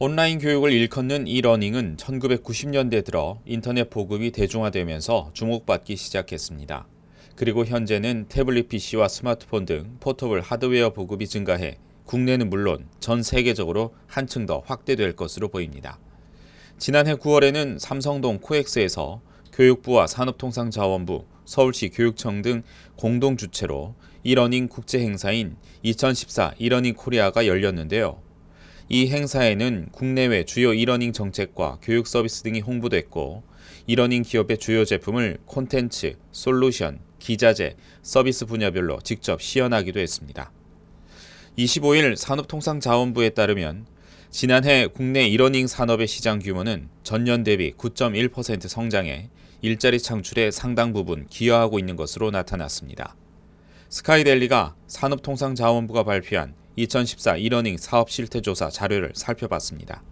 온라인 교육을 일컫는 이러닝은 1990년대 들어 인터넷 보급이 대중화되면서 주목받기 시작했습니다. 그리고 현재는 태블릿 PC와 스마트폰 등 포터블 하드웨어 보급이 증가해 국내는 물론 전 세계적으로 한층 더 확대될 것으로 보입니다. 지난해 9월에는 삼성동 코엑스에서 교육부와 산업통상자원부, 서울시 교육청 등 공동 주최로 이러닝 국제 행사인 2014 이러닝 코리아가 열렸는데요. 이 행사에는 국내외 주요 이러닝 정책과 교육 서비스 등이 홍보됐고, 이러닝 기업의 주요 제품을 콘텐츠, 솔루션, 기자재, 서비스 분야별로 직접 시연하기도 했습니다. 25일 산업통상자원부에 따르면 지난해 국내 이러닝 산업의 시장 규모는 전년 대비 9.1% 성장해 일자리 창출에 상당 부분 기여하고 있는 것으로 나타났습니다. 스카이델리가 산업통상자원부가 발표한 2014 이러닝 사업 실태조사 자료를 살펴봤습니다.